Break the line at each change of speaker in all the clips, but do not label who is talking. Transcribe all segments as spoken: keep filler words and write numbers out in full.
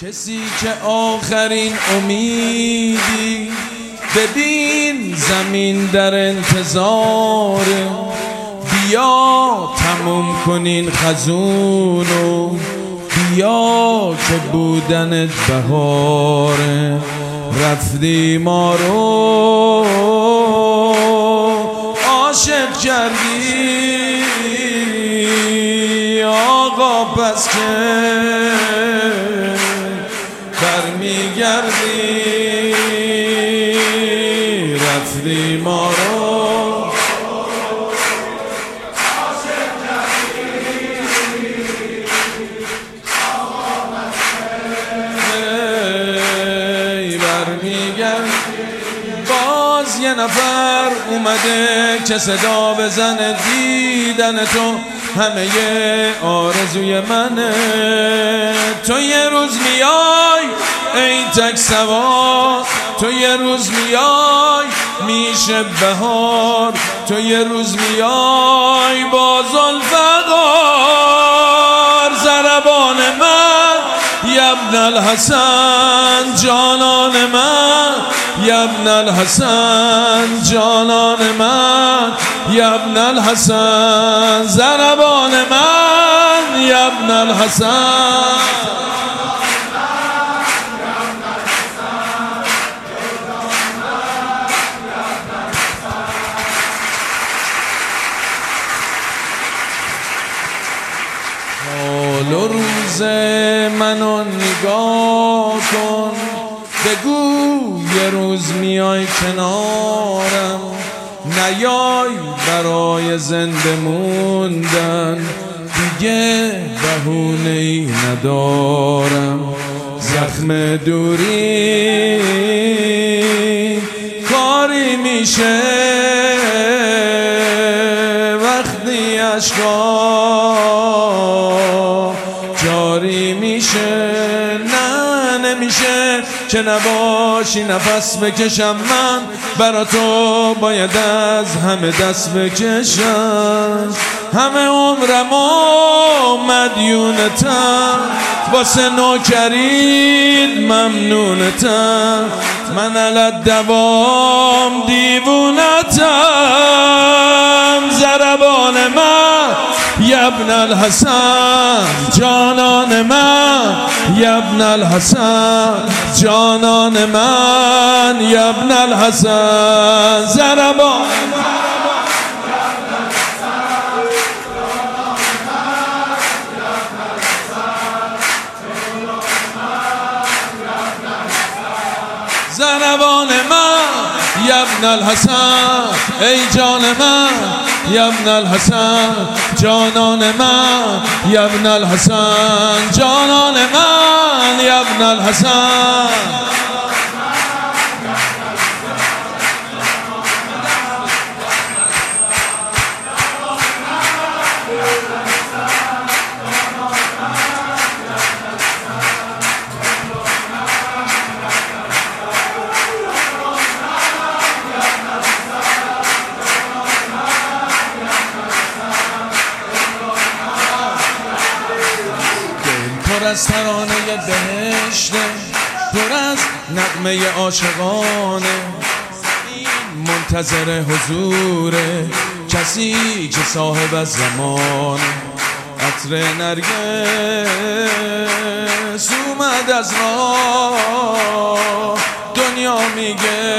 کسی که آخرین امیدی ببین زمین در انتظار، بیا تموم کنین خزونو، بیا که بودنت بهاره. رفتی ما رو عاشق کردی آقا، پس که برمیگردی. رفتی ما رو عاشق کردی آقا، پس که برمیگردی. باز یه نفر اومده که صدا بزنه، دیدن تو همه آرزوی منه. تو یه روز میای ای تک سوار، تو یه روز میای میشه بهار، تو یه روز میای با ذوالفقار. ضربان من یبن الحسن جانان من، یبن الحسن جانان من، یبن الحسن. ضربان من یبن الحسن. حال و روز منو نگاه کن، بگو یه روز میای کنارم، نیای برای زنده موندن، دیگه بهونه‌ای ندارم. زخم دوری کاری میشه وقتی اشکا جاری میشه. نه نمیشه که نباشی نفس بکشم من، برا تو باید از همه دست بکشم. همه عمرم و مدیونتم، واسه نوکرید ممنونتم. من علت دوام دیوونتم. ضربان من یبن الحسن جانان من، یبن الحسن جانان من، یبن الحسن. ضربان ضربان من یبن الحسن ای جان من، یبن الحسن جانان من، یبن الحسن جانان من، یبن الحسن. پر از ترانه بهشته، پر از نغمه عاشقانه، منتظر حضور کسی که صاحب از زمان. عطر نرگس اومد از راه، دنیا میگه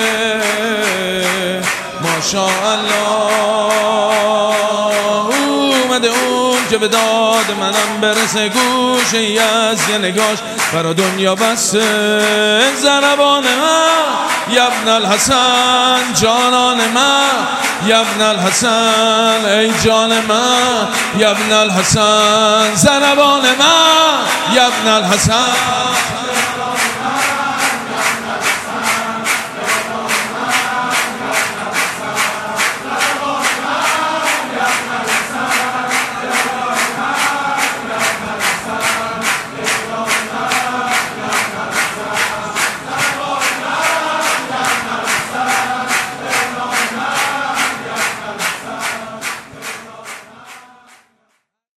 ماشاءالله. اومده اون که به داد منم برسه، گوشه ای از یه نگاش برا دنیا بسته. ضربان من یبن الحسن جانان من، یبن الحسن ای جان من، یبن الحسن. ضربان من یبن الحسن.